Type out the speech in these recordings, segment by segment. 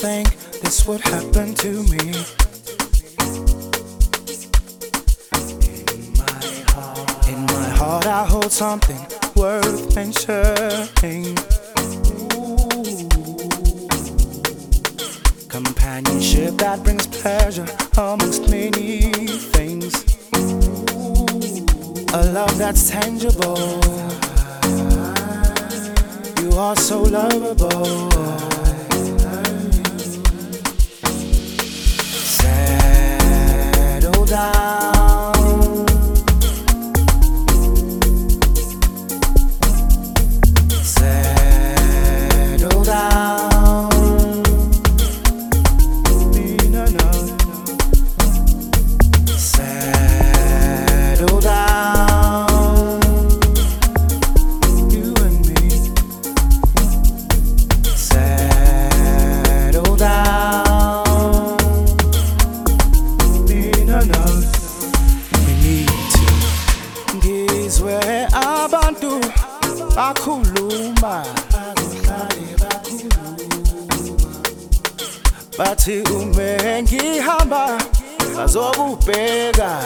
think this would happen to me. In my heart I hold something worth mentioning. Companionship that brings pleasure amongst many things. A love that's tangible. You are so lovable. Settle down. Settle down. Settle down. You and me. Settle down. We need to ngizwe abantu bakhuluma bathi ume ngihamba bazokubheka.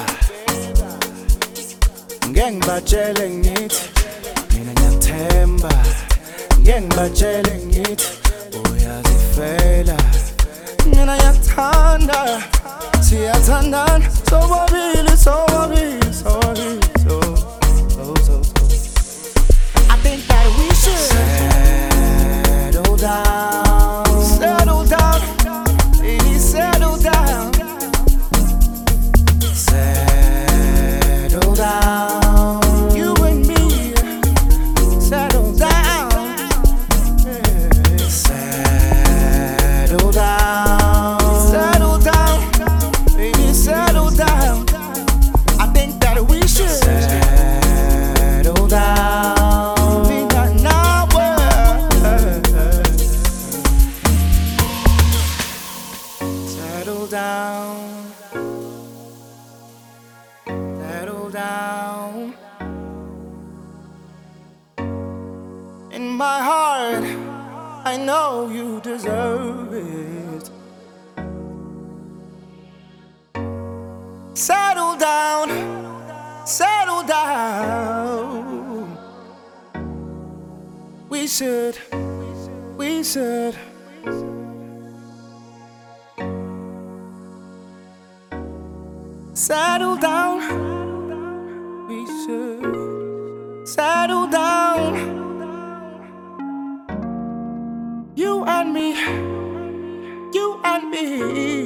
Ngeke ngibatshele ngithi mina ngiyathemba. Ngeke ngibatshele ngithi uyazifela. Mina ngiyakuthanda, siyathandana, sobabili, sobabili, sobabili, so. I think that we should settle down. Settle down, please settle down. Settle down. You and me, settle down. Settle down. Settle down, baby, settle down. I think that we should settle down. Settle down, settle down. In my heart, I know you deserve it. Settle down, settle down. We should. Settle down, we should settle down. You and me, you and me.